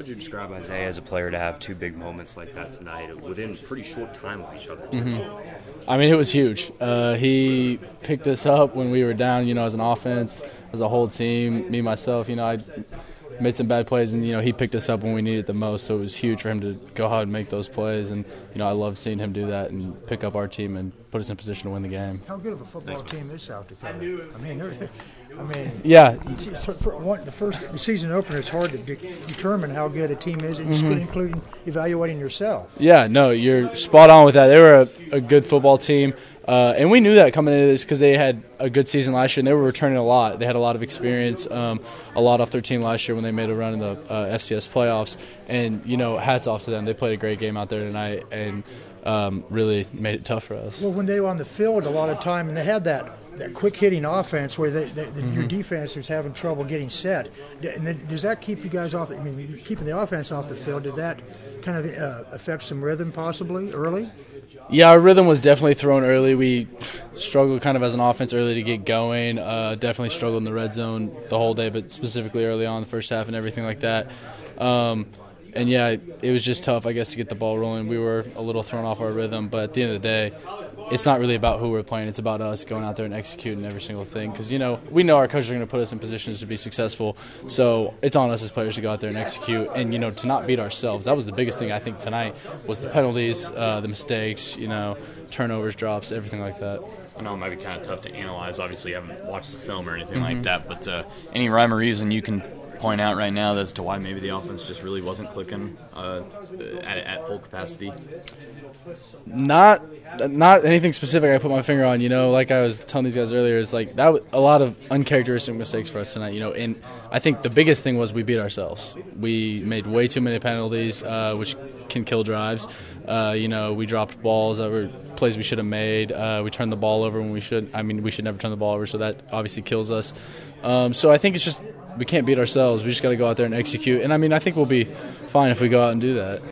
would you describe Isaiah as a player to have two big moments like that tonight within a pretty short time of each other? I mean, it was huge. He picked us up when we were down, as an offense, as a whole team. Me, myself, I made some bad plays, and, he picked us up when we needed it the most. So it was huge for him to go out and make those plays. And, I love seeing him do that and pick up our team and put us in position to win the game. How good of a football team is South Dakota? Yeah. The season opener, it's hard to determine how good a team is, including evaluating yourself. Yeah, no, you're spot on with that. They were a good football team. And we knew that coming into this because they had a good season last year, and they were returning a lot. They had a lot of experience, a lot off their team last year when they made a run in the FCS playoffs. And, hats off to them. They played a great game out there tonight and really made it tough for us. Well, when they were on the field a lot of time, and they had that quick-hitting offense where your defense was having trouble getting set, and does that keep you guys off? Keeping the offense off the field, did that kind of affect some rhythm possibly early? Yeah, our rhythm was definitely thrown early. We struggled kind of as an offense early to get going. Definitely struggled in the red zone the whole day, but specifically early on in the first half and everything like that. And, yeah, it was just tough, I guess, to get the ball rolling. We were a little thrown off our rhythm, but at the end of the day, it's not really about who we're playing. It's about us going out there and executing every single thing because, we know our coaches are going to put us in positions to be successful. So it's on us as players to go out there and execute and, to not beat ourselves. That was the biggest thing, I think, tonight was the penalties, the mistakes, turnovers, drops, everything like that. I know it might be kind of tough to analyze. Obviously, you haven't watched the film or anything like that, but any rhyme or reason you can point out right now as to why maybe the offense just really wasn't clicking at full capacity? Not anything specific I put my finger on. Like I was telling these guys earlier, it's like that a lot of uncharacteristic mistakes for us tonight. And I think the biggest thing was we beat ourselves. We made way too many penalties, which can kill drives. We dropped balls that were plays we should have made. We turned the ball over when we should. We should never turn the ball over, so that obviously kills us. So I think it's just we can't beat ourselves. We just got to go out there and execute. And, I think we'll be fine if we go out and do that.